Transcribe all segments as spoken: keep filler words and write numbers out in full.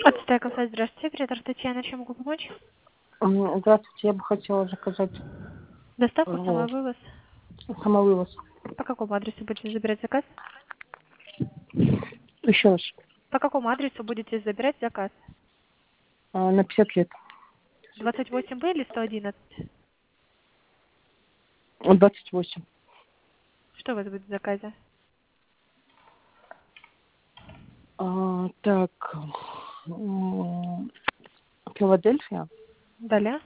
Отстая кафе, здравствуйте, оператор Татьяна, чем могу помочь? М, Здравствуйте, я бы хотела заказать Доставку, э, самовывоз. самовывоз. По какому адресу будете забирать заказ? Еще раз. По какому адресу будете забирать заказ? А, На пятьдесят лет. двадцать восемь Б или сто одиннадцать? двадцать восемь. Что у вас будет в заказе? А, так, м, Филадельфия Далее.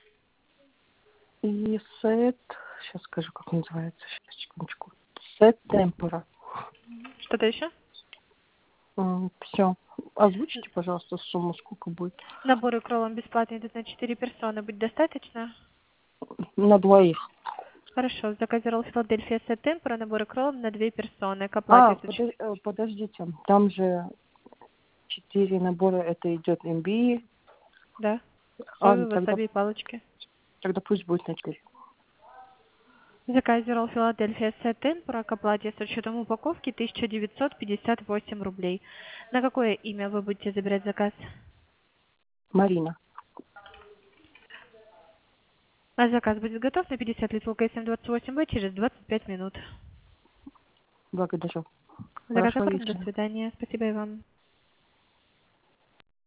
и сет, сейчас скажу, как он называется, сейчас, секундочку. Сет темпора. Что-то еще? Все. Озвучите, пожалуйста, сумму, сколько будет. Наборы кролом бесплатно идут на четыре персоны. Будет достаточно? На двоих. Хорошо. В заказе ролл Филадельфия Сет Темпора, наборы кролом на две персоны. К А, оплате с учетом... подо- э, подождите, там же четыре набора, это идет эм би. Да. А, ну Соевые, тогда, васаби и палочки. тогда пусть будет на четыре. В заказе ролл Филадельфия Сет Темпора к оплате с учетом упаковки тысяча девятьсот пятьдесят восемь рублей. На какое имя вы будете забирать заказ? Марина. А заказ будет готов на пятьдесят литров КСМ двадцать восемь Б через двадцать пять минут. Благодарю. Заказ Хорошего оформлен. До вечера. свидания. Спасибо и вам.